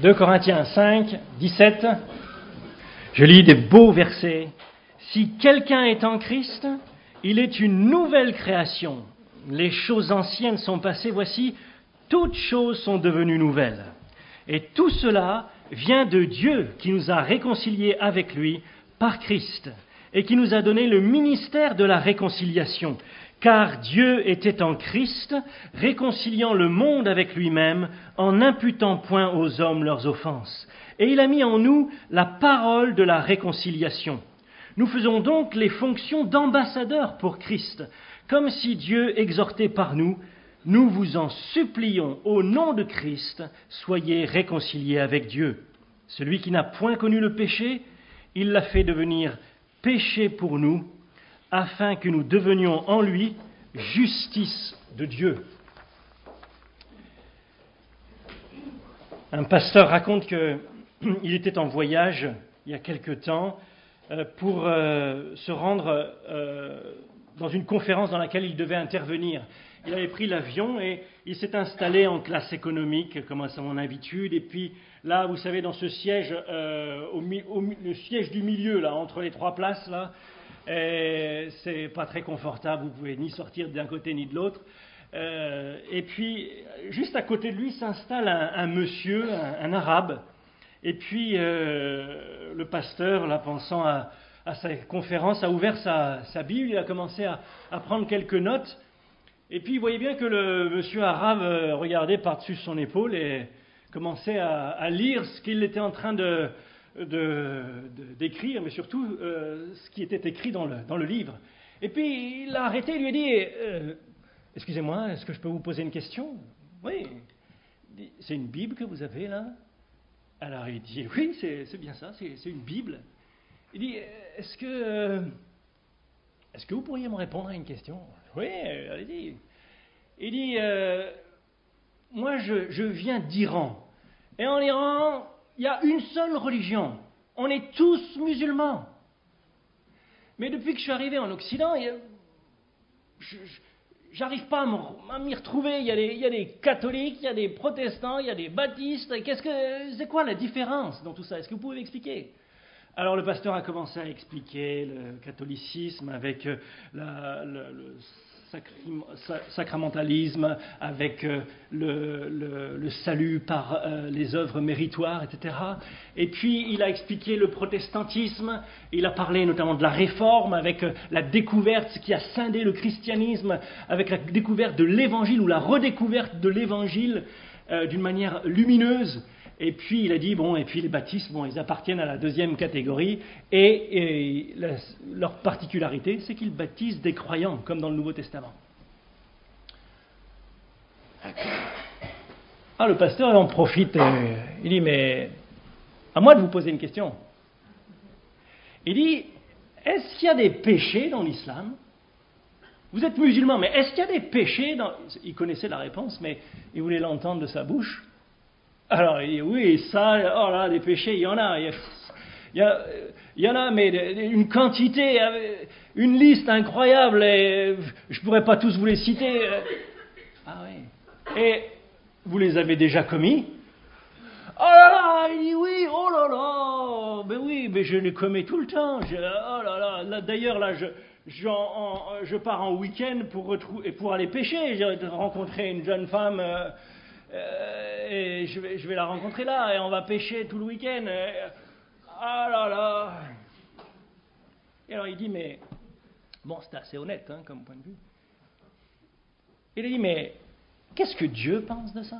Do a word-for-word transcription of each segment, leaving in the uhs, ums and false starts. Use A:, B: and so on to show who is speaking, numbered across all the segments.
A: deux Corinthiens cinq, dix-sept. Je lis des beaux versets. Si quelqu'un est en Christ, il est une nouvelle création. Les choses anciennes sont passées, voici, toutes choses sont devenues nouvelles. Et tout cela vient de Dieu qui nous a réconciliés avec lui par Christ et qui nous a donné le ministère de la réconciliation. Car Dieu était en Christ, réconciliant le monde avec lui-même, en n'imputant point aux hommes leurs offenses. Et il a mis en nous la parole de la réconciliation. Nous faisons donc les fonctions d'ambassadeurs pour Christ, comme si Dieu exhortait par nous, nous vous en supplions au nom de Christ, soyez réconciliés avec Dieu. Celui qui n'a point connu le péché, il l'a fait devenir péché pour nous, afin que nous devenions en lui justice de Dieu. Un pasteur raconte qu'il était en voyage il y a quelque temps pour se rendre dans une conférence dans laquelle il devait intervenir. Il avait pris l'avion et il s'est installé en classe économique, comme à son habitude. Et puis là, vous savez, dans ce siège, euh, au, au, le siège du milieu, là, entre les trois places, là, et c'est pas très confortable. Vous pouvez ni sortir d'un côté ni de l'autre. Euh, et puis, juste à côté de lui s'installe un, un monsieur, un, un arabe. Et puis, euh, le pasteur, là, pensant à, à sa conférence, a ouvert sa, sa Bible. Il a commencé à, à prendre quelques notes. Et puis, il voyait bien que le monsieur arabe regardait par-dessus son épaule et commençait à, à lire ce qu'il était en train de, de, de, d'écrire, mais surtout euh, ce qui était écrit dans le, dans le livre. Et puis, il l'a arrêté et lui a dit euh, « Excusez-moi, est-ce que je peux vous poser une question ?»« Oui. » C'est une Bible que vous avez là ? Alors, il dit « Oui, c'est, c'est bien ça, c'est, c'est une Bible. » Il dit « Est-ce que... Euh, est-ce que vous pourriez me répondre à une question ?»« Oui, allez-y. » Il dit, euh, moi je, je viens d'Iran. Et en Iran, il y a une seule religion. On est tous musulmans. Mais depuis que je suis arrivé en Occident, il y a, je, je, j'arrive pas à, me, à m'y retrouver. Il y, a des, il y a des catholiques, il y a des protestants, il y a des baptistes. Qu'est-ce que, c'est quoi la différence dans tout ça ? Est-ce que vous pouvez m'expliquer ? Alors le pasteur a commencé à expliquer le catholicisme avec la, le, le sacramentalisme, avec le, le, le salut par euh, les œuvres méritoires, et cetera. Et puis il a expliqué le protestantisme, il a parlé notamment de la réforme, avec la découverte, ce qui a scindé le christianisme, avec la découverte de l'évangile ou la redécouverte de l'évangile euh, d'une manière lumineuse. Et puis il a dit, bon, et puis les baptistes, bon, ils appartiennent à la deuxième catégorie, et, et la, leur particularité, c'est qu'ils baptisent des croyants, comme dans le Nouveau Testament. Ah, le pasteur en profite, euh, il dit, mais à moi de vous poser une question. Il dit, est-ce qu'il y a des péchés dans l'islam ? Vous êtes musulman, mais est-ce qu'il y a des péchés dans... Il connaissait la réponse, mais il voulait l'entendre de sa bouche. Alors, il dit, oui, ça, oh là, des péchés, il y en a, il y, a, il, y a, il y en a, mais une quantité, une liste incroyable, et je ne pourrais pas tous vous les citer. Ah oui. Et vous les avez déjà commis ? Oh là là, il dit, oui, oh là là, mais oui, mais je les commets tout le temps. Je, oh là là, là d'ailleurs, là, je... Je, en, je pars en week-end pour, retrouver, pour aller pêcher. J'ai rencontré une jeune femme euh, euh, et je vais, je vais la rencontrer là et on va pêcher tout le week-end. Et, ah là là. Et alors il dit, mais bon, c'est assez honnête hein, comme point de vue. Il a dit, mais qu'est-ce que Dieu pense de ça ?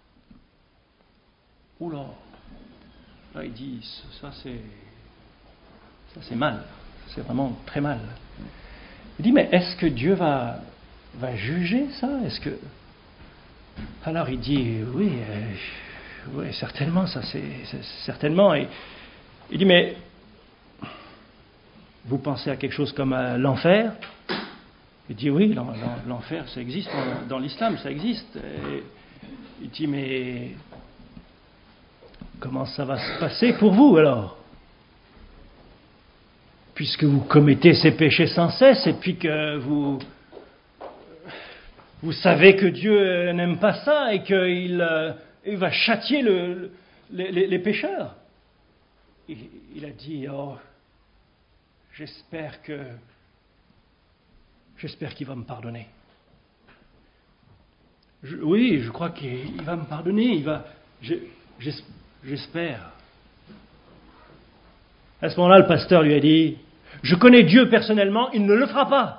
A: Oula. Là il dit, ça c'est, ça c'est mal. C'est vraiment très mal. Il dit, mais est-ce que Dieu va, va juger ça ? Est-ce que... Alors il dit, oui, euh, oui certainement, ça c'est, c'est certainement. Et, il dit, mais vous pensez à quelque chose comme euh, l'enfer ? Il dit, oui, l'enfer, ça existe, dans, dans l'islam, ça existe. Et il dit, mais comment ça va se passer pour vous alors ? Puisque vous commettez ces péchés sans cesse, et puis que vous, vous savez que Dieu n'aime pas ça, et qu'il euh, il va châtier le, les, les, les pécheurs. Il, il a dit, oh, j'espère que, j'espère qu'il va me pardonner. Je, oui, je crois qu'il va me pardonner, il va, je, j'espère. À ce moment-là, le pasteur lui a dit, je connais Dieu personnellement, il ne le fera pas.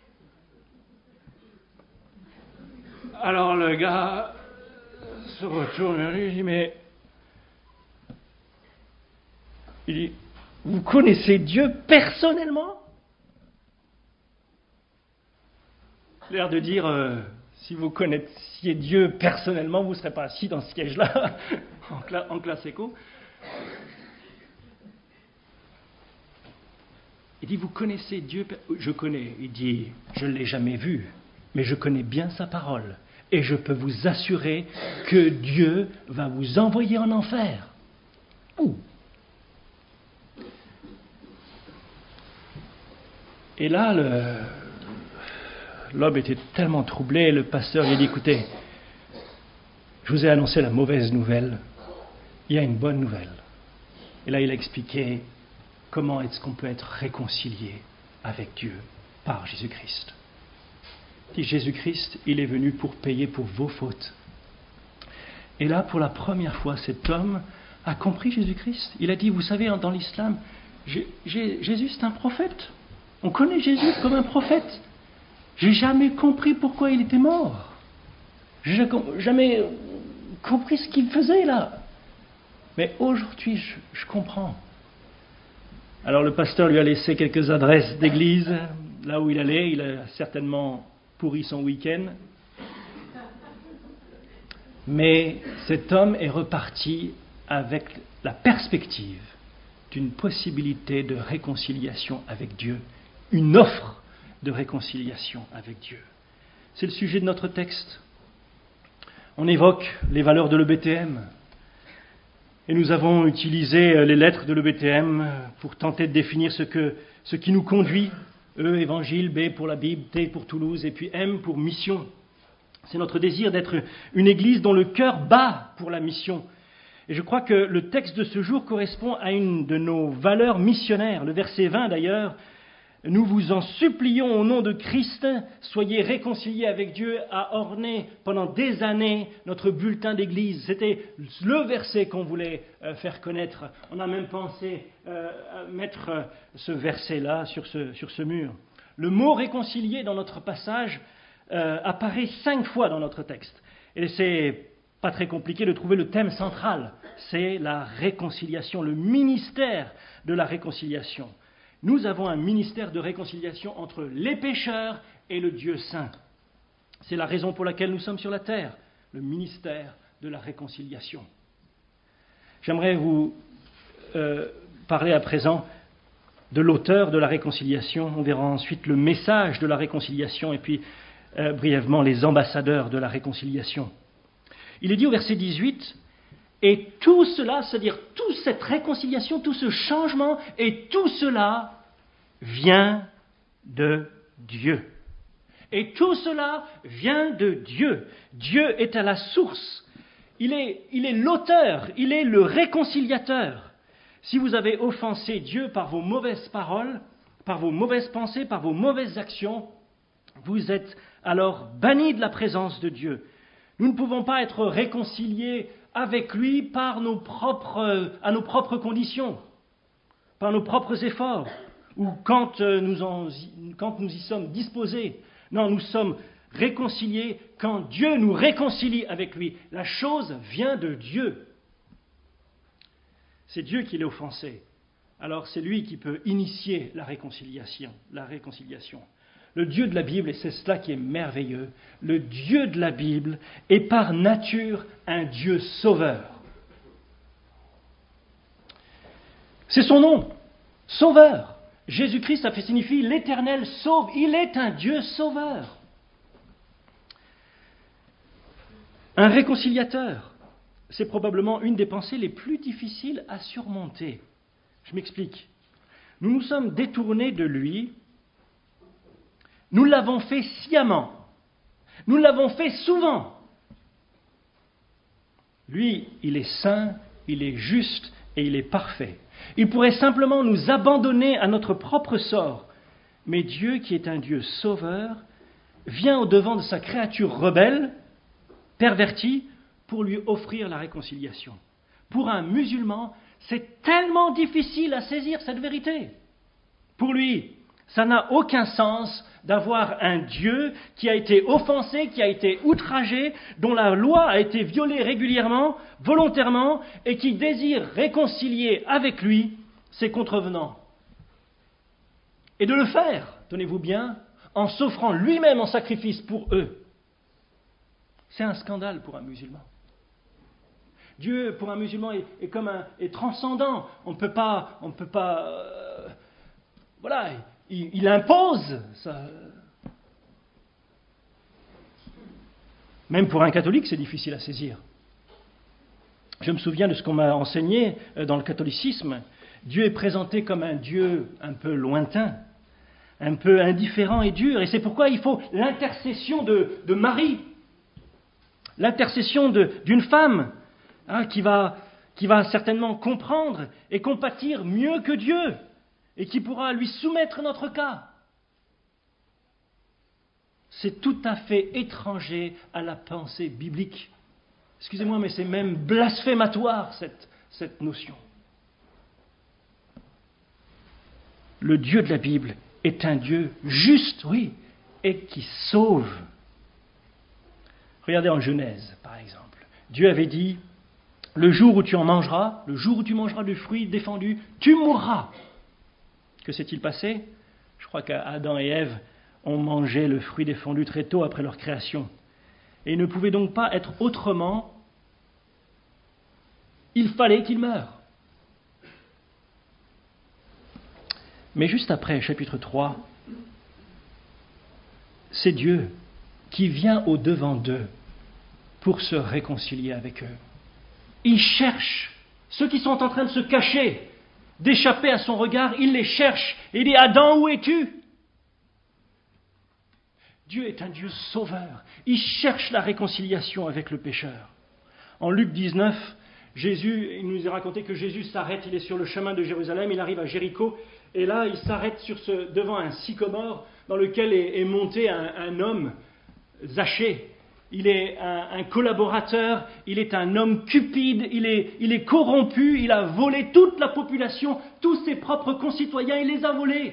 A: Alors le gars se retourne et lui dit, mais il dit, vous connaissez Dieu personnellement? L'air de dire, euh, si vous connaissiez Dieu personnellement, vous ne serez pas assis dans ce siège-là, en, cla- en classe éco. Il dit, vous connaissez Dieu? Je connais. Il dit, je ne l'ai jamais vu, mais je connais bien sa parole. Et je peux vous assurer que Dieu va vous envoyer en enfer. Ouh. Et là, le, l'homme était tellement troublé, le pasteur lui a dit, écoutez, je vous ai annoncé la mauvaise nouvelle, il y a une bonne nouvelle. Et là, il a expliqué comment est-ce qu'on peut être réconcilié avec Dieu par Jésus-Christ. Il dit, Jésus-Christ, il est venu pour payer pour vos fautes. Et là, pour la première fois, cet homme a compris Jésus-Christ. Il a dit, vous savez, dans l'islam, j'ai, j'ai, Jésus c'est un prophète. On connaît Jésus comme un prophète. J'ai jamais compris pourquoi il était mort. J'ai jamais compris ce qu'il faisait là. Mais aujourd'hui, je, je comprends. Alors le pasteur lui a laissé quelques adresses d'église, là où il allait. Il a certainement pourri son week-end. Mais cet homme est reparti avec la perspective d'une possibilité de réconciliation avec Dieu, une offre de réconciliation avec Dieu. C'est le sujet de notre texte. On évoque les valeurs de l'E B T M. Et nous avons utilisé les lettres de l'E B T M pour tenter de définir ce, que, ce qui nous conduit. E, évangile, B pour la Bible, T pour Toulouse, et puis M pour mission. C'est notre désir d'être une église dont le cœur bat pour la mission. Et je crois que le texte de ce jour correspond à une de nos valeurs missionnaires. Le verset vingt d'ailleurs, nous vous en supplions au nom de Christ, soyez réconciliés avec Dieu, a orné pendant des années notre bulletin d'église. C'était le verset qu'on voulait euh, faire connaître. On a même pensé euh, à mettre euh, ce verset-là sur ce, sur ce mur. Le mot réconcilié dans notre passage euh, apparaît cinq fois dans notre texte. Et c'est pas très compliqué de trouver le thème central. C'est la réconciliation, le ministère de la réconciliation. Nous avons un ministère de réconciliation entre les pécheurs et le Dieu saint. C'est la raison pour laquelle nous sommes sur la terre, le ministère de la réconciliation. J'aimerais vous euh, parler à présent de l'auteur de la réconciliation. On verra ensuite le message de la réconciliation et puis euh, brièvement les ambassadeurs de la réconciliation. Il est dit au verset dix-huit, et tout cela, c'est-à-dire toute cette réconciliation, tout ce changement, et tout cela vient de Dieu. Et tout cela vient de Dieu. Dieu est à la source. Il est, il est l'auteur, il est le réconciliateur. Si vous avez offensé Dieu par vos mauvaises paroles, par vos mauvaises pensées, par vos mauvaises actions, vous êtes alors bannis de la présence de Dieu. Nous ne pouvons pas être réconciliés avec lui par nos propres, à nos propres conditions, par nos propres efforts, ou quand nous, en, quand nous y sommes disposés. Non, nous sommes réconciliés quand Dieu nous réconcilie avec lui. La chose vient de Dieu. C'est Dieu qui l'a offensé. Alors c'est lui qui peut initier la réconciliation, la réconciliation. Le Dieu de la Bible, et c'est cela qui est merveilleux, le Dieu de la Bible est par nature un Dieu sauveur. C'est son nom, sauveur. Jésus-Christ, ça fait signifie l'Éternel sauve. Il est un Dieu sauveur. Un réconciliateur, c'est probablement une des pensées les plus difficiles à surmonter. Je m'explique. Nous nous sommes détournés de lui. Nous l'avons fait sciemment. Nous l'avons fait souvent. Lui, il est saint il est juste et il est parfait. Il pourrait simplement nous abandonner à notre propre sort. Mais Dieu, qui est un Dieu sauveur, vient au-devant de sa créature rebelle, pervertie, pour lui offrir la réconciliation. Pour un musulman, c'est tellement difficile à saisir cette vérité. Pour lui, ça n'a aucun sens d'avoir un Dieu qui a été offensé, qui a été outragé, dont la loi a été violée régulièrement, volontairement, et qui désire réconcilier avec lui ses contrevenants. Et de le faire, tenez-vous bien, en s'offrant lui-même en sacrifice pour eux. C'est un scandale pour un musulman. Dieu, pour un musulman, est, est comme un, est transcendant. On ne peut pas, on ne peut pas, euh, voilà, il, il impose. Ça. Même pour un catholique, c'est difficile à saisir. Je me souviens de ce qu'on m'a enseigné dans le catholicisme. Dieu est présenté comme un Dieu un peu lointain, un peu indifférent et dur. Et c'est pourquoi il faut l'intercession de, de Marie, l'intercession de, d'une femme hein, qui, va, qui va certainement comprendre et compatir mieux que Dieu et qui pourra lui soumettre notre cas. C'est tout à fait étranger à la pensée biblique. Excusez-moi, mais c'est même blasphématoire cette, cette notion. Le Dieu de la Bible est un Dieu juste, oui, et qui sauve. Regardez en Genèse, par exemple. Dieu avait dit, le jour où tu en mangeras, le jour où tu mangeras du fruit défendu, tu mourras. Que s'est-il passé ? Je crois qu'Adam et Ève ont mangé le fruit défendu très tôt après leur création. Et il ne pouvait donc pas être autrement. Il fallait qu'ils meurent. Mais juste après, chapitre trois, c'est Dieu qui vient au-devant d'eux pour se réconcilier avec eux. Il cherche ceux qui sont en train de se cacher, d'échapper à son regard, il les cherche. Et il dit, Adam, où es-tu ? Dieu est un Dieu sauveur. Il cherche la réconciliation avec le pécheur. En Luc dix-neuf, Jésus, il nous est raconté que Jésus s'arrête, il est sur le chemin de Jérusalem, il arrive à Jéricho, et là il s'arrête sur ce, devant un sycomore dans lequel est, est monté un, un homme, Zachée. Il est un, un collaborateur, il est un homme cupide, il est, il est corrompu, il a volé toute la population, tous ses propres concitoyens, il les a volés.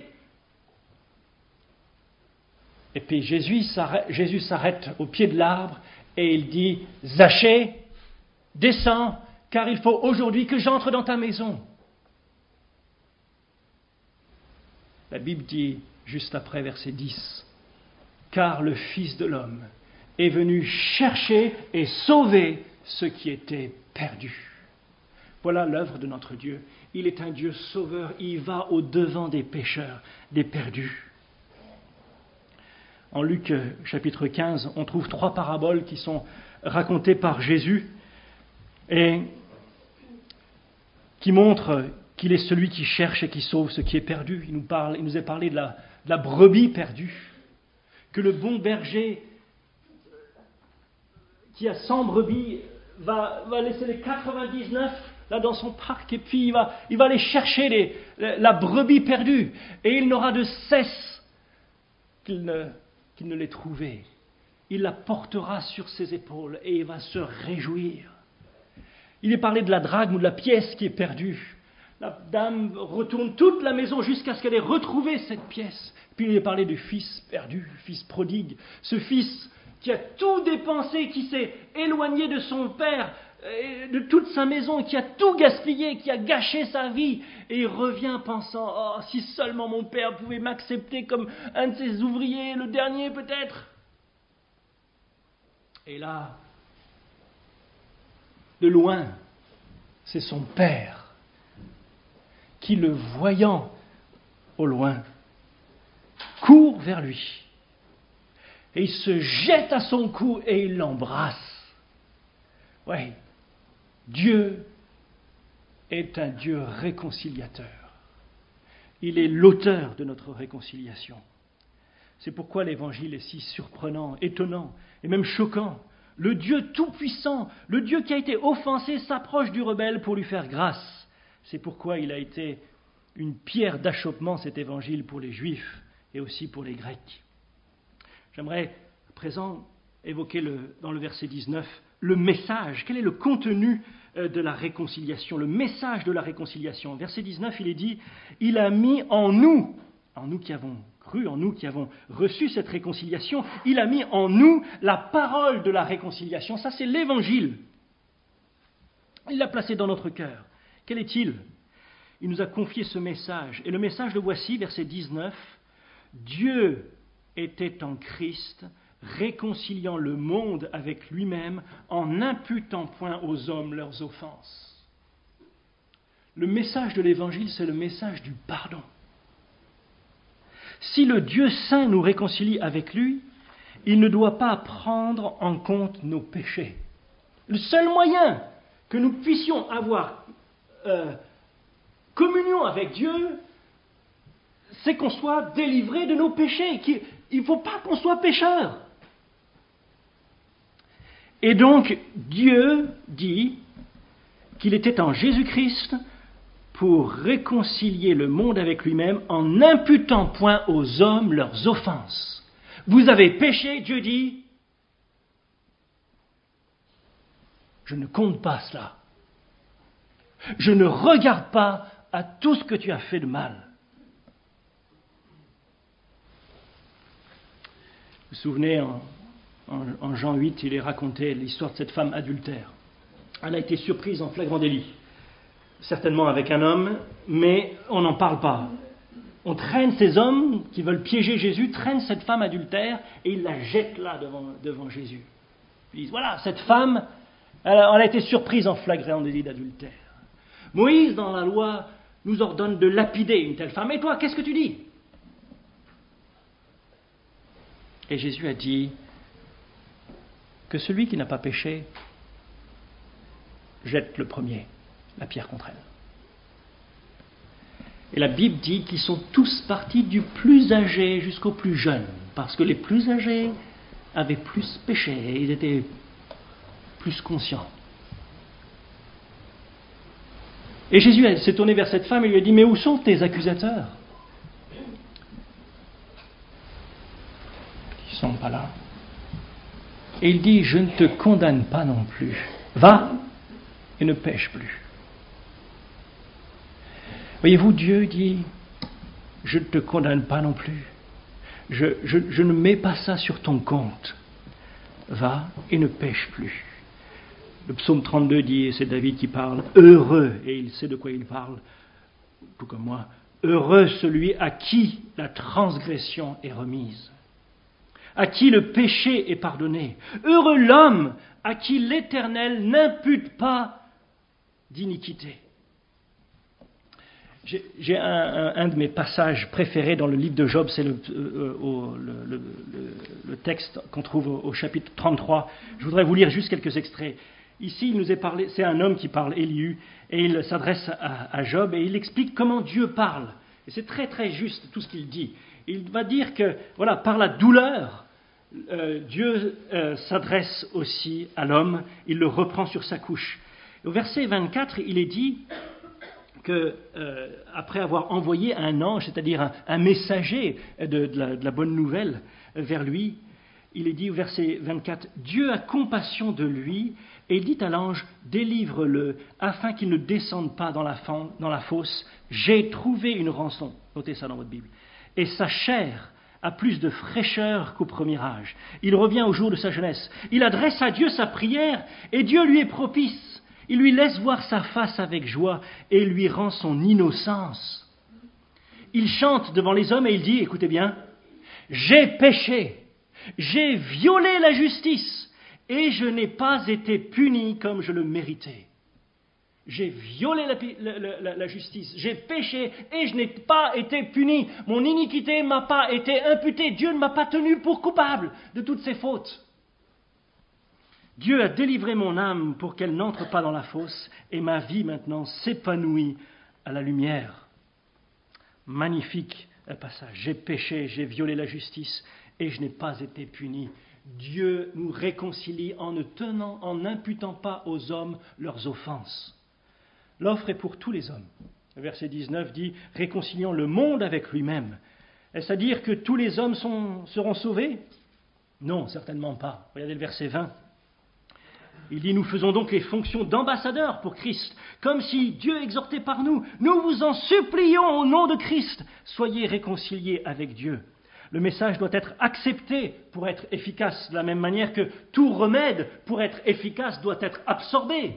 A: Et puis Jésus s'arrête, Jésus s'arrête au pied de l'arbre et il dit « Zachée, descends, car il faut aujourd'hui que j'entre dans ta maison. » La Bible dit, juste après verset dix, « Car le Fils de l'homme est venu chercher et sauver ce qui était perdu. » Voilà l'œuvre de notre Dieu. Il est un Dieu sauveur, il va au-devant des pécheurs, des perdus. En Luc chapitre quinze, on trouve trois paraboles qui sont racontées par Jésus et qui montrent qu'il est celui qui cherche et qui sauve ce qui est perdu. Il nous, parle, il nous est parlé de la, de la brebis perdue, que le bon berger qui a cent brebis va, va laisser les quatre-vingt-dix-neuf là dans son parc et puis il va, il va aller chercher les, la brebis perdue et il n'aura de cesse qu'il ne... qu'il ne l'ait trouvée. Il la portera sur ses épaules et il va se réjouir. Il est parlé de la drachme ou de la pièce qui est perdue. La dame retourne toute la maison jusqu'à ce qu'elle ait retrouvé cette pièce. Puis il est parlé du fils perdu, le fils prodigue. Ce fils qui a tout dépensé, qui s'est éloigné de son père, de toute sa maison, qui a tout gaspillé, qui a gâché sa vie. Et il revient pensant, oh, si seulement mon père pouvait m'accepter comme un de ses ouvriers, le dernier peut-être. Et là, de loin, c'est son père qui, le voyant au loin, court vers lui. Et il se jette à son cou et il l'embrasse. Oui, Dieu est un Dieu réconciliateur. Il est l'auteur de notre réconciliation. C'est pourquoi l'Évangile est si surprenant, étonnant et même choquant. Le Dieu tout-puissant, le Dieu qui a été offensé, s'approche du rebelle pour lui faire grâce. C'est pourquoi il a été une pierre d'achoppement, cet évangile, pour les Juifs et aussi pour les Grecs. J'aimerais à présent évoquer le, dans le verset dix-neuf le message. Quel est le contenu de la réconciliation, le message de la réconciliation? Verset dix-neuf, il est dit « Il a mis en nous, en nous qui avons cru, en nous qui avons reçu cette réconciliation, il a mis en nous la parole de la réconciliation. » Ça, c'est l'évangile. Il l'a placé dans notre cœur. Quel est-il? Il nous a confié ce message. Et le message, le voici, verset dix-neuf. « Dieu était en Christ, réconciliant le monde avec lui-même en n'imputant point aux hommes leurs offenses. » Le message de l'Évangile, c'est le message du pardon. Si le Dieu saint nous réconcilie avec lui, il ne doit pas prendre en compte nos péchés. Le seul moyen que nous puissions avoir euh, communion avec Dieu, c'est qu'on soit délivré de nos péchés. Il ne faut pas qu'on soit pécheur. Et donc, Dieu dit qu'il était en Jésus-Christ pour réconcilier le monde avec lui-même en n'imputant point aux hommes leurs offenses. Vous avez péché, Dieu dit, je ne compte pas cela. Je ne regarde pas à tout ce que tu as fait de mal. Vous vous souvenez, en, en, en Jean huit, il est raconté l'histoire de cette femme adultère. Elle a été surprise en flagrant délit. Certainement avec un homme, mais on n'en parle pas. On traîne ces hommes qui veulent piéger Jésus, traînent cette femme adultère et ils la jettent là devant, devant Jésus. Ils disent, voilà, cette femme, elle a, elle a été surprise en flagrant délit d'adultère. Moïse, dans la loi, nous ordonne de lapider une telle femme. Et toi, qu'est-ce que tu dis? Et Jésus a dit que celui qui n'a pas péché jette le premier la pierre contre elle. Et la Bible dit qu'ils sont tous partis du plus âgé jusqu'au plus jeune, parce que les plus âgés avaient plus péché et ils étaient plus conscients. Et Jésus s'est tourné vers cette femme et lui a dit, mais où sont tes accusateurs? Ils ne sont pas là. Et il dit, je ne te condamne pas non plus. Va et ne pêche plus. Voyez-vous, Dieu dit, je ne te condamne pas non plus. Je, je, je ne mets pas ça sur ton compte. Va et ne pêche plus. Le psaume trente-deux dit, et c'est David qui parle, heureux, et il sait de quoi il parle, tout comme moi, heureux celui à qui la transgression est remise, à qui le péché est pardonné. Heureux l'homme à qui l'Éternel n'impute pas d'iniquité. J'ai, j'ai un, un, un de mes passages préférés dans le livre de Job, c'est le, euh, au, le, le, le, le texte qu'on trouve au, au chapitre trente-trois. Je voudrais vous lire juste quelques extraits. Ici, il nous est parlé, c'est un homme qui parle, Élihu, et il s'adresse à, à Job, et il explique comment Dieu parle. Et c'est très très juste tout ce qu'il dit. Il va dire que, voilà, par la douleur, euh, Dieu euh, s'adresse aussi à l'homme, il le reprend sur sa couche. Au verset vingt-quatre, il est dit que, euh, après avoir envoyé un ange, c'est-à-dire un, un messager de, de, la, de la bonne nouvelle euh, vers lui, il est dit au verset vingt-quatre, « Dieu a compassion de lui, et il dit à l'ange, délivre-le, afin qu'il ne descende pas dans la, fan, dans la fosse. J'ai trouvé une rançon. » Notez ça dans votre Bible. « Et sa chair a plus de fraîcheur qu'au premier âge. Il revient au jour de sa jeunesse. Il adresse à Dieu sa prière, et Dieu lui est propice. Il lui laisse voir sa face avec joie, et lui rend son innocence. Il chante devant les hommes, et il dit, écoutez bien, « J'ai péché, j'ai violé la justice, et je n'ai pas été puni comme je le méritais. J'ai violé la, la, la, la justice, j'ai péché et je n'ai pas été puni. Mon iniquité ne m'a pas été imputée. Dieu ne m'a pas tenu pour coupable de toutes ces fautes. Dieu a délivré mon âme pour qu'elle n'entre pas dans la fosse et ma vie maintenant s'épanouit à la lumière. » Magnifique passage. J'ai péché, j'ai violé la justice et je n'ai pas été puni. Dieu nous réconcilie en ne tenant, en n'imputant pas aux hommes leurs offenses. L'offre est pour tous les hommes. Le verset dix-neuf dit « Réconciliant le monde avec lui-même ». Est-ce à dire que tous les hommes sont, seront sauvés ? Non, certainement pas. Regardez le verset vingt. Il dit « Nous faisons donc les fonctions d'ambassadeurs pour Christ, comme si Dieu exhortait par nous. Nous vous en supplions au nom de Christ. Soyez réconciliés avec Dieu. » Le message doit être accepté pour être efficace, de la même manière que tout remède, pour être efficace, doit être absorbé.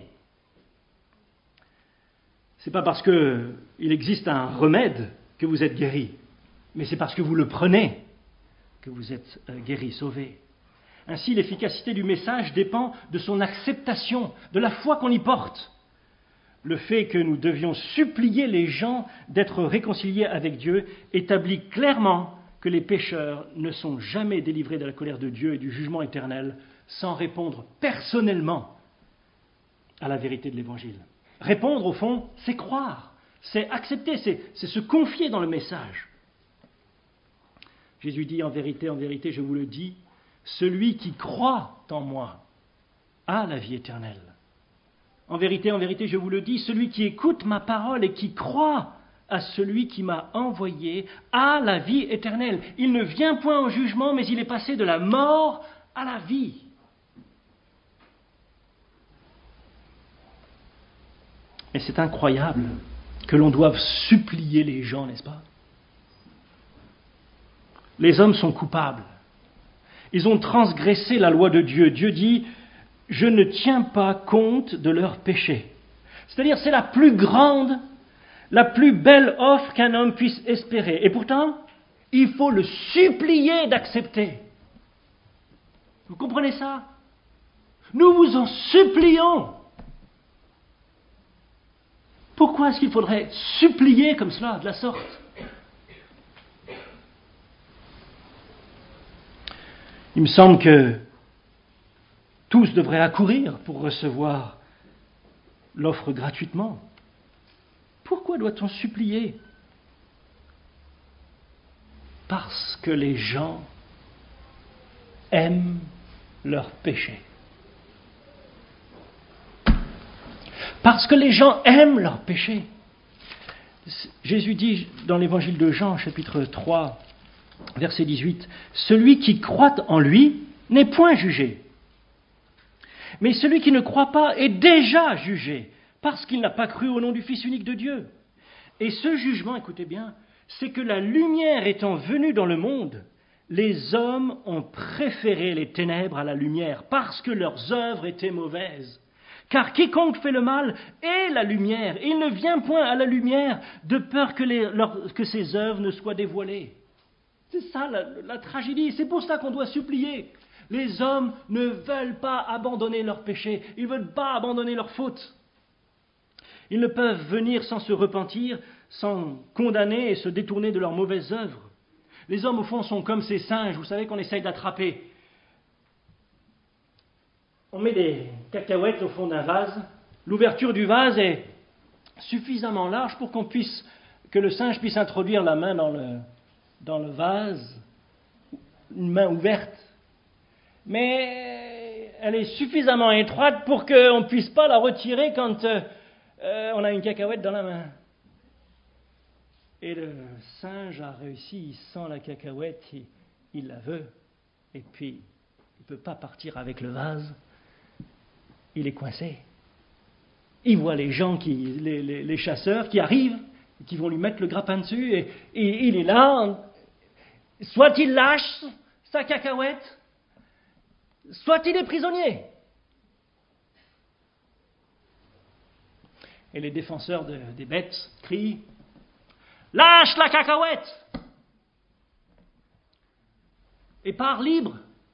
A: Ce n'est pas parce qu'il existe un remède que vous êtes guéri, mais c'est parce que vous le prenez que vous êtes guéri, sauvé. Ainsi, l'efficacité du message dépend de son acceptation, de la foi qu'on y porte. Le fait que nous devions supplier les gens d'être réconciliés avec Dieu établit clairement que les pécheurs ne sont jamais délivrés de la colère de Dieu et du jugement éternel sans répondre personnellement à la vérité de l'Évangile. Répondre, au fond, c'est croire, c'est accepter, c'est, c'est se confier dans le message. Jésus dit, en vérité, en vérité, je vous le dis, celui qui croit en moi a la vie éternelle. En vérité, en vérité, je vous le dis, celui qui écoute ma parole et qui croit à celui qui m'a envoyé a la vie éternelle. Il ne vient point au jugement, mais il est passé de la mort à la vie. Et c'est incroyable que l'on doive supplier les gens, n'est-ce pas ? Les hommes sont coupables. Ils ont transgressé la loi de Dieu. Dieu dit « Je ne tiens pas compte de leurs péchés ». C'est-à-dire, c'est la plus grande, la plus belle offre qu'un homme puisse espérer. Et pourtant, il faut le supplier d'accepter. Vous comprenez ça ? Nous vous en supplions. Pourquoi est-ce qu'il faudrait supplier comme cela, de la sorte ? Il me semble que tous devraient accourir pour recevoir l'offre gratuitement. Pourquoi doit-on supplier ? Parce que les gens aiment leurs péchés. Parce que les gens aiment leurs péchés. Jésus dit dans l'évangile de Jean, chapitre trois, verset dix-huit, « Celui qui croit en lui n'est point jugé. Mais celui qui ne croit pas est déjà jugé, parce qu'il n'a pas cru au nom du Fils unique de Dieu. Et ce jugement, écoutez bien, c'est que la lumière étant venue dans le monde, les hommes ont préféré les ténèbres à la lumière, parce que leurs œuvres étaient mauvaises. Car quiconque fait le mal est la lumière, et il ne vient point à la lumière de peur que, les, leur, que ses œuvres ne soient dévoilées. » C'est ça la, la tragédie, c'est pour ça qu'on doit supplier. Les hommes ne veulent pas abandonner leurs péchés, ils ne veulent pas abandonner leurs fautes. Ils ne peuvent venir sans se repentir, sans condamner et se détourner de leurs mauvaises œuvres. Les hommes, au fond, sont comme ces singes, vous savez, qu'on essaye d'attraper. On met des cacahuètes au fond d'un vase. L'ouverture du vase est suffisamment large pour qu'on puisse, que le singe puisse introduire la main dans le, dans le vase, une main ouverte. Mais elle est suffisamment étroite pour qu'on ne puisse pas la retirer quand euh, on a une cacahuète dans la main. Et le singe a réussi, il sent la cacahuète, il, il la veut, et puis il ne peut pas partir avec le vase. Il est coincé. Il voit les gens, qui, les, les, les chasseurs qui arrivent, qui vont lui mettre le grappin dessus, et, et il est là. Soit il lâche sa cacahuète, soit il est prisonnier. Et les défenseurs de, des bêtes crient « Lâche la cacahuète !» et pars libre.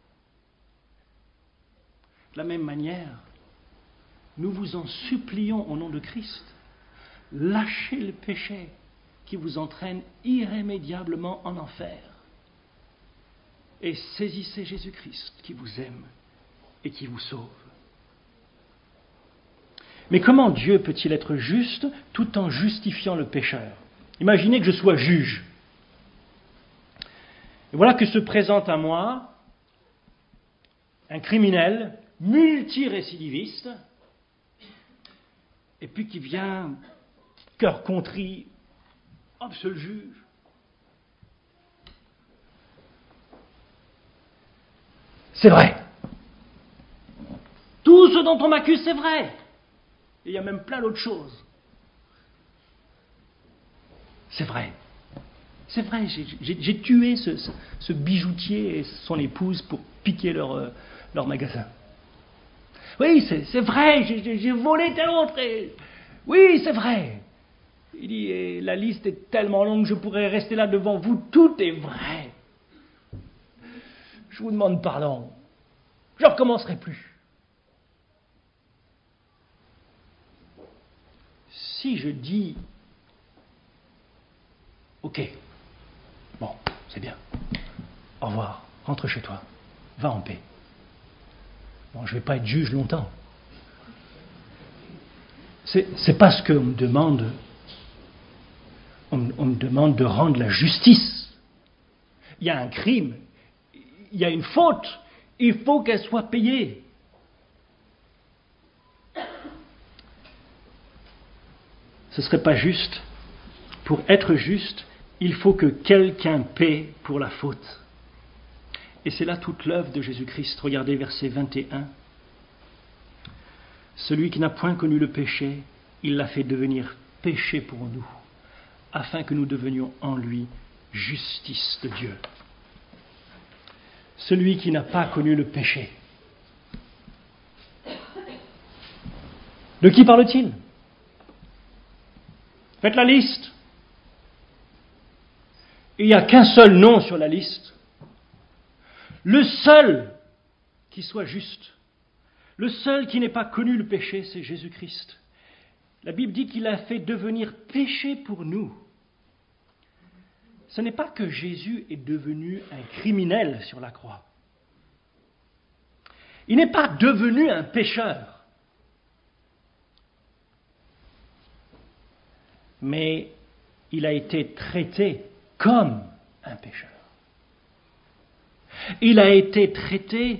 A: De la même manière, nous vous en supplions au nom de Christ, lâchez le péché qui vous entraîne irrémédiablement en enfer et saisissez Jésus-Christ qui vous aime et qui vous sauve. Mais comment Dieu peut-il être juste tout en justifiant le pécheur ? Imaginez que je sois juge. Et voilà que se présente à moi un criminel multirécidiviste, et puis qui vient, cœur contrit, hop, se le juge. C'est vrai. Tout ce dont on m'accuse, c'est vrai. Et il y a même plein d'autres choses. C'est vrai. C'est vrai, j'ai, j'ai, j'ai tué ce, ce, ce bijoutier et son épouse pour piquer leur, euh, leur magasin. Oui, c'est, c'est vrai, j'ai, j'ai, j'ai volé tel autre. Et... Oui, c'est vrai. Il dit, et la liste est tellement longue, je pourrais rester là devant vous. Tout est vrai. Je vous demande pardon. Je ne recommencerai plus. Si je dis, ok, bon, c'est bien, au revoir, rentre chez toi, va en paix. Bon, je ne vais pas être juge longtemps. C'est, c'est pas ce qu'on me demande. On, on me demande de rendre la justice. Il y a un crime, il y a une faute, il faut qu'elle soit payée. Ce ne serait pas juste. Pour être juste, il faut que quelqu'un paie pour la faute. Et c'est là toute l'œuvre de Jésus-Christ. Regardez verset vingt et un. Celui qui n'a point connu le péché, il l'a fait devenir péché pour nous, afin que nous devenions en lui justice de Dieu. Celui qui n'a pas connu le péché. De qui parle-t-il ? Faites la liste. Il n'y a qu'un seul nom sur la liste. Le seul qui soit juste. Le seul qui n'ait pas connu le péché, c'est Jésus-Christ. La Bible dit qu'il a fait devenir péché pour nous. Ce n'est pas que Jésus est devenu un criminel sur la croix. Il n'est pas devenu un pécheur. Mais il a été traité comme un pécheur. Il a été traité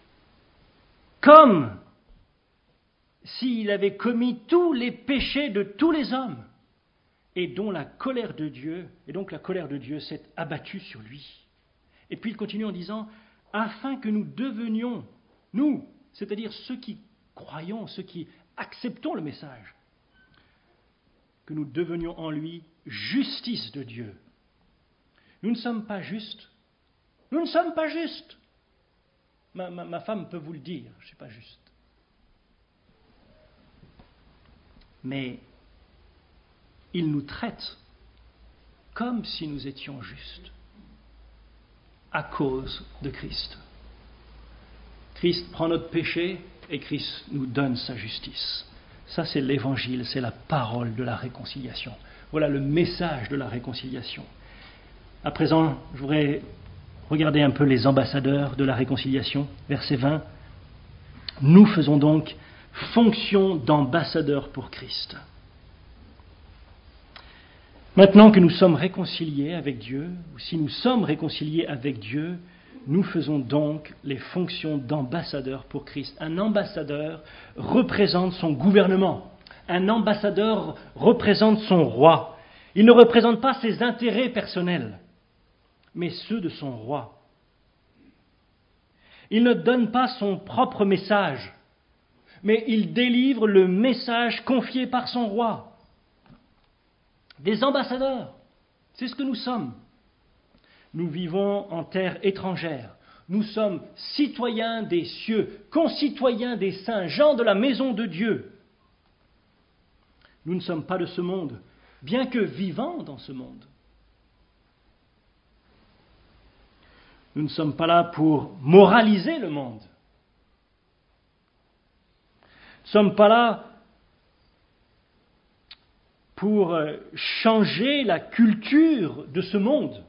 A: comme s'il avait commis tous les péchés de tous les hommes, et dont la colère de Dieu, et donc la colère de Dieu s'est abattue sur lui. Et puis il continue en disant, afin que nous devenions, nous, c'est-à-dire ceux qui croyons, ceux qui acceptons le message, que nous devenions en lui justice de Dieu. Nous ne sommes pas justes. Nous ne sommes pas justes. Ma, ma, ma femme peut vous le dire, je ne suis pas juste. Mais il nous traite comme si nous étions justes à cause de Christ. Christ prend notre péché et Christ nous donne sa justice. Ça, c'est l'évangile, c'est la parole de la réconciliation. Voilà le message de la réconciliation. À présent, je voudrais regarder un peu les ambassadeurs de la réconciliation. Verset vingt. Nous faisons donc fonction d'ambassadeurs pour Christ. Maintenant que nous sommes réconciliés avec Dieu, ou si nous sommes réconciliés avec Dieu, nous faisons donc les fonctions d'ambassadeurs pour Christ. Un ambassadeur représente son gouvernement. Un ambassadeur représente son roi. Il ne représente pas ses intérêts personnels, mais ceux de son roi. Il ne donne pas son propre message, mais il délivre le message confié par son roi. Des ambassadeurs, c'est ce que nous sommes. Nous vivons en terre étrangère. Nous sommes citoyens des cieux, concitoyens des saints, gens de la maison de Dieu. Nous ne sommes pas de ce monde, bien que vivants dans ce monde. Nous ne sommes pas là pour moraliser le monde. Nous ne sommes pas là pour changer la culture de ce monde.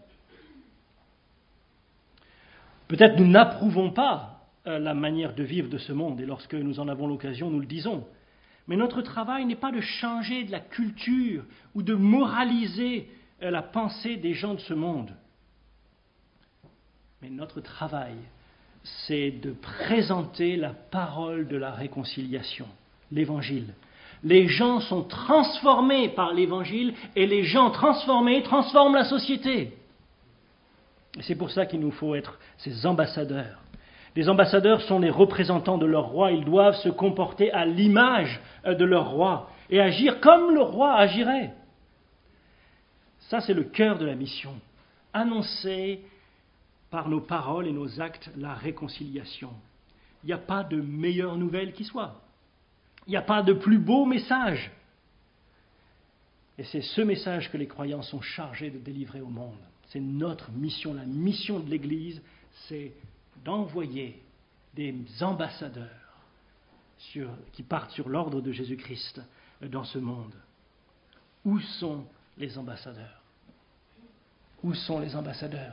A: Peut-être nous n'approuvons pas la manière de vivre de ce monde, et lorsque nous en avons l'occasion, nous le disons. Mais notre travail n'est pas de changer de la culture ou de moraliser la pensée des gens de ce monde. Mais notre travail, c'est de présenter la parole de la réconciliation, l'Évangile. Les gens sont transformés par l'Évangile et les gens transformés transforment la société. Et c'est pour ça qu'il nous faut être ces ambassadeurs. Les ambassadeurs sont les représentants de leur roi. Ils doivent se comporter à l'image de leur roi et agir comme le roi agirait. Ça, c'est le cœur de la mission. Annoncer par nos paroles et nos actes la réconciliation. Il n'y a pas de meilleure nouvelle qui soit. Il n'y a pas de plus beau message. Et c'est ce message que les croyants sont chargés de délivrer au monde. C'est notre mission. La mission de l'Église, c'est d'envoyer des ambassadeurs sur, qui partent sur l'ordre de Jésus-Christ dans ce monde. Où sont les ambassadeurs? Où sont les ambassadeurs?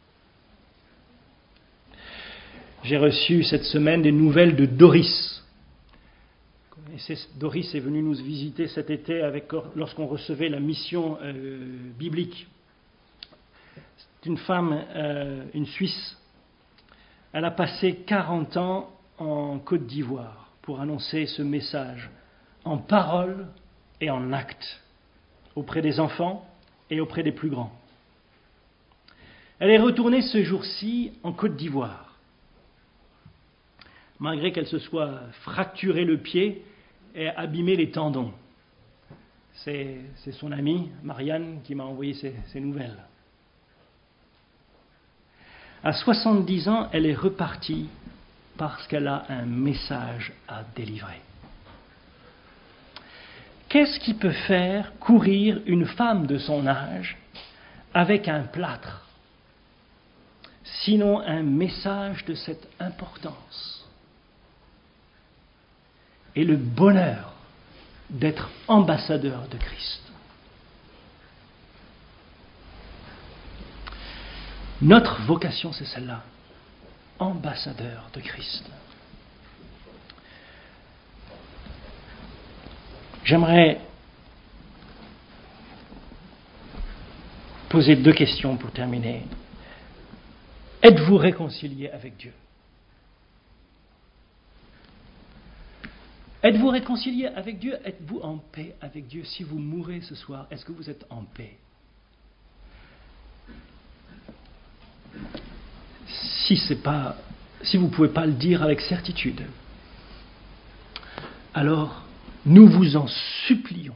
A: J'ai reçu cette semaine des nouvelles de Doris. Et c'est, Doris est venue nous visiter cet été avec, lorsqu'on recevait la mission euh, biblique. C'est une femme, euh, une Suisse. Elle a passé quarante ans en Côte d'Ivoire pour annoncer ce message en parole et en acte auprès des enfants et auprès des plus grands. Elle est retournée ce jour-ci en Côte d'Ivoire. Malgré qu'elle se soit fracturé le pied et abîmé les tendons. C'est, c'est son amie, Marianne, qui m'a envoyé ces, ces nouvelles. À soixante-dix ans, elle est repartie parce qu'elle a un message à délivrer. Qu'est-ce qui peut faire courir une femme de son âge avec un plâtre, sinon un message de cette importance et le bonheur d'être ambassadeur de Christ? Notre vocation, c'est celle-là, ambassadeur de Christ. J'aimerais poser deux questions pour terminer. Êtes-vous réconcilié avec Dieu? Êtes-vous réconcilié avec Dieu? Êtes-vous en paix avec Dieu? Si vous mourrez ce soir, est-ce que vous êtes en paix? Si c'est pas, si vous ne pouvez pas le dire avec certitude, alors nous vous en supplions.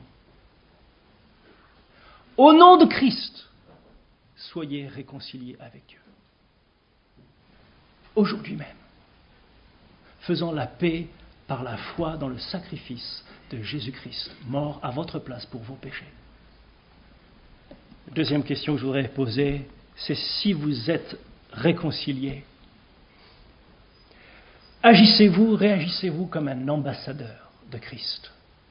A: Au nom de Christ, soyez réconciliés avec Dieu. Aujourd'hui même, faisant la paix par la foi dans le sacrifice de Jésus-Christ, mort à votre place pour vos péchés. Deuxième question que je voudrais poser, c'est si vous êtes réconciliés, agissez-vous, réagissez-vous comme un ambassadeur de Christ?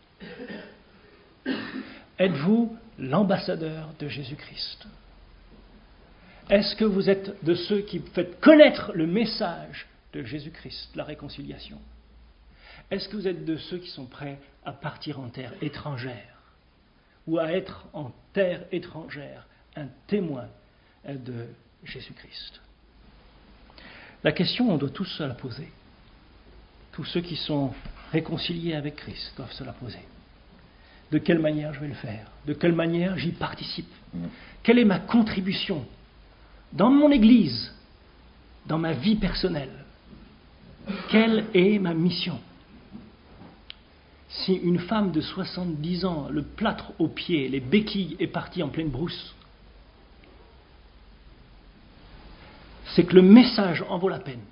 A: Êtes-vous l'ambassadeur de Jésus-Christ? Est-ce que vous êtes de ceux qui faites connaître le message de Jésus-Christ, la réconciliation? Est-ce que vous êtes de ceux qui sont prêts à partir en terre étrangère ou à être en terre étrangère un témoin de Jésus-Christ? La question, on doit tous se la poser. Tous ceux qui sont réconciliés avec Christ doivent se la poser. De quelle manière je vais le faire? De quelle manière j'y participe? Quelle est ma contribution dans mon Église, dans ma vie personnelle? Quelle est ma mission? Si une femme de soixante-dix ans, le plâtre au pied, les béquilles, est partie en pleine brousse, c'est que le message en vaut la peine.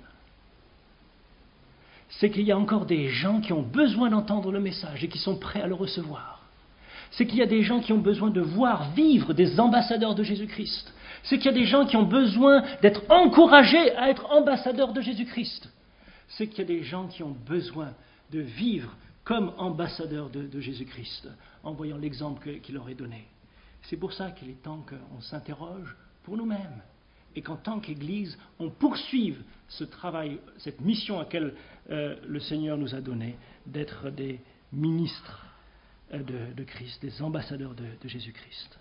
A: C'est qu'il y a encore des gens qui ont besoin d'entendre le message et qui sont prêts à le recevoir. C'est qu'il y a des gens qui ont besoin de voir vivre des ambassadeurs de Jésus-Christ. C'est qu'il y a des gens qui ont besoin d'être encouragés à être ambassadeurs de Jésus-Christ. C'est qu'il y a des gens qui ont besoin de vivre comme ambassadeurs de, de Jésus-Christ, en voyant l'exemple que, qu'il leur est donné. C'est pour ça qu'il est temps qu'on s'interroge pour nous-mêmes et qu'en tant qu'Église, on poursuive ce travail, cette mission à laquelle euh, le Seigneur nous a donné, d'être des ministres de, de Christ, des ambassadeurs de, de Jésus-Christ.